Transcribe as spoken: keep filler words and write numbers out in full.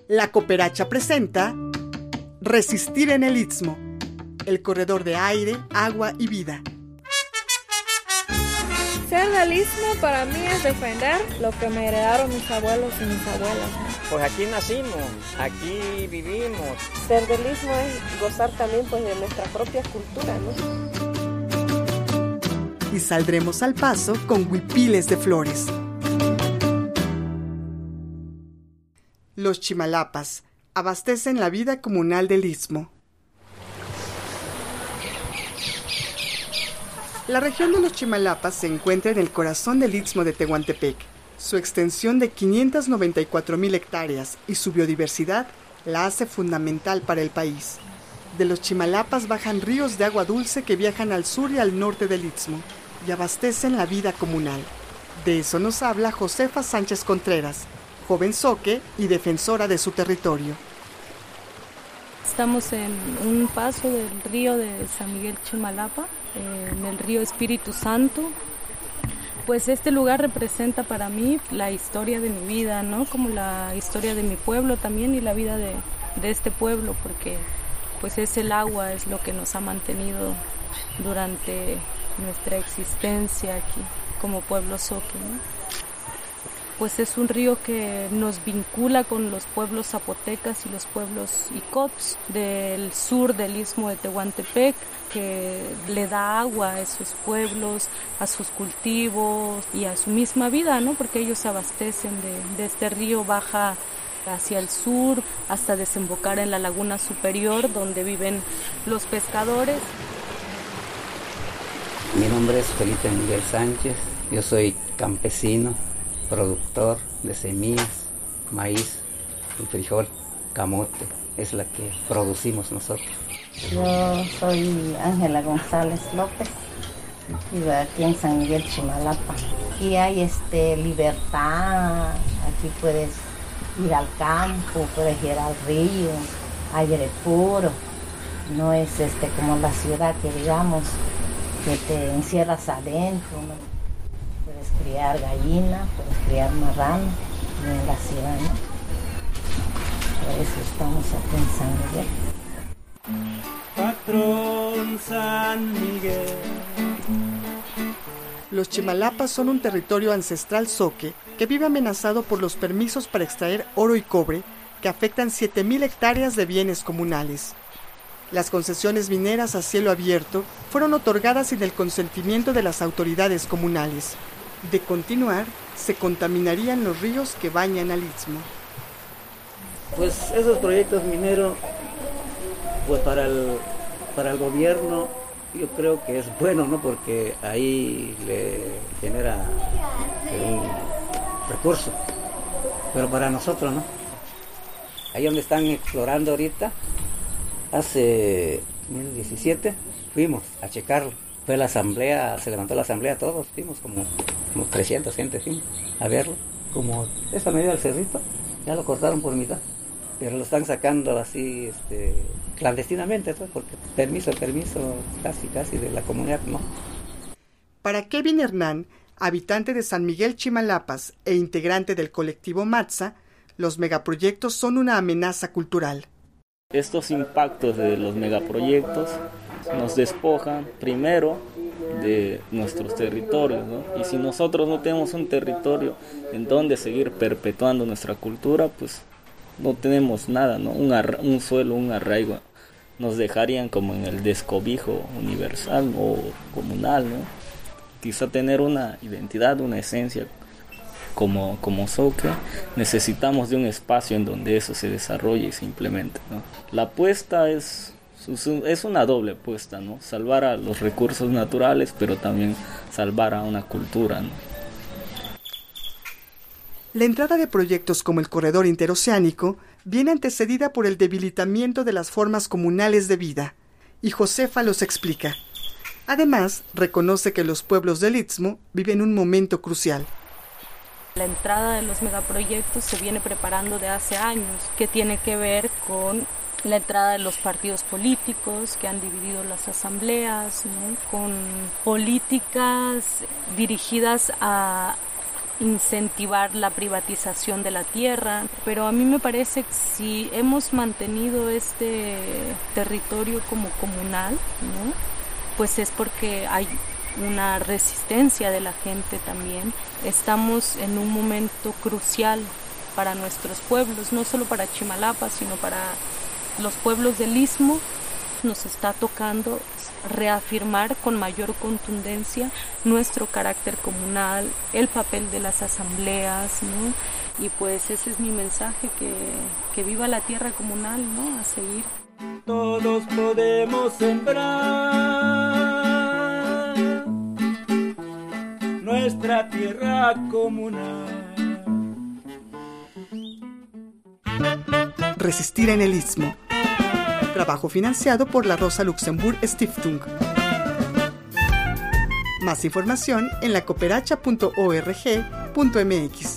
La Cooperacha presenta Resistir en el Istmo, el corredor de aire, agua y vida. Ser del Istmo para mí es defender lo que me heredaron mis abuelos y mis abuelas. Pues aquí nacimos, aquí vivimos. Ser del Istmo es gozar también pues, de nuestra propia cultura, ¿no? Y saldremos al paso con huipiles de flores. Los Chimalapas abastecen la vida comunal del Istmo. La región de los Chimalapas se encuentra en el corazón del Istmo de Tehuantepec. Su extensión de quinientas noventa y cuatro mil hectáreas y su biodiversidad la hace fundamental para el país. De los Chimalapas bajan ríos de agua dulce que viajan al sur y al norte del Istmo y abastecen la vida comunal. De eso nos habla Josefa Sánchez Contreras, joven zoque y defensora de su territorio. Estamos en un paso del río de San Miguel Chimalapa, en el río Espíritu Santo. Pues este lugar representa para mí la historia de mi vida, ¿no? Como la historia de mi pueblo también y la vida de, de este pueblo, porque pues es el agua, es lo que nos ha mantenido durante nuestra existencia aquí como pueblo zoque, ¿no? Pues es un río que nos vincula con los pueblos zapotecas y los pueblos icots del sur del Istmo de Tehuantepec, que le da agua a esos pueblos, a sus cultivos y a su misma vida, ¿no? Porque ellos se abastecen de, de este río, baja hacia el sur hasta desembocar en la laguna superior donde viven los pescadores. Mi nombre es Felipe Miguel Sánchez, yo soy campesino, productor de semillas, maíz y frijol, camote, es la que producimos nosotros. Yo soy Ángela González López, vivo aquí en San Miguel Chimalapa. Aquí hay este, libertad, aquí puedes ir al campo, puedes ir al río, aire puro, no es este, como la ciudad que digamos que te encierras adentro, ¿no? Puedes criar gallina, puedes criar marrano en la ciudad, ¿no? Por eso estamos aquí en San Miguel. Patrón San Miguel. Los Chimalapas son un territorio ancestral zoque que vive amenazado por los permisos para extraer oro y cobre que afectan siete mil hectáreas de bienes comunales. Las concesiones mineras a cielo abierto fueron otorgadas sin el consentimiento de las autoridades comunales. De continuar, se contaminarían los ríos que bañan al Istmo. Pues esos proyectos mineros, pues para el, para el gobierno yo creo que es bueno, ¿no? Porque ahí le genera un recurso, pero para nosotros, ¿no? Ahí donde están explorando ahorita, hace dos mil diecisiete fuimos a checarlo. Fue la asamblea, se levantó la asamblea, todos fuimos, como, como trescientos gente fuimos a verlo. Como esa medida del cerrito, ya lo cortaron por mitad, pero lo están sacando así este, clandestinamente, ¿sabes? Porque permiso, permiso, casi, casi de la comunidad, no. Para Kevin Hernán, habitante de San Miguel Chimalapas e integrante del colectivo Matza, los megaproyectos son una amenaza cultural. Estos impactos de los megaproyectos nos despojan primero de nuestros territorios, ¿no? Y si nosotros no tenemos un territorio en donde seguir perpetuando nuestra cultura, pues no tenemos nada, ¿no? Un, arra- un suelo, un arraigo, nos dejarían como en el descobijo universal o comunal, ¿no? Quizá tener una identidad, una esencia como, como zoque, necesitamos de un espacio en donde eso se desarrolle y se implemente, ¿no? La apuesta es, es una doble apuesta, ¿no? Salvar a los recursos naturales, pero también salvar a una cultura, ¿no? La entrada de proyectos como el corredor interoceánico viene antecedida por el debilitamiento de las formas comunales de vida, y Josefa los explica. Además, reconoce que los pueblos del Istmo viven un momento crucial. La entrada de los megaproyectos se viene preparando de hace años, que tiene que ver con la entrada de los partidos políticos que han dividido las asambleas, ¿no? Con políticas dirigidas a incentivar la privatización de la tierra, pero a mí me parece que si hemos mantenido este territorio como comunal, ¿no? Pues es porque hay una resistencia de la gente también. Estamos en un momento crucial para nuestros pueblos, no solo para Chimalapa, sino para los pueblos del Istmo. Nos está tocando reafirmar con mayor contundencia nuestro carácter comunal, el papel de las asambleas, ¿no? Y pues ese es mi mensaje, que, que viva la tierra comunal, ¿no? A seguir. Todos podemos sembrar nuestra tierra comunal. Resistir en el Istmo. Trabajo financiado por la Rosa Luxemburg Stiftung. Más información en la cooperacha punto org punto m x.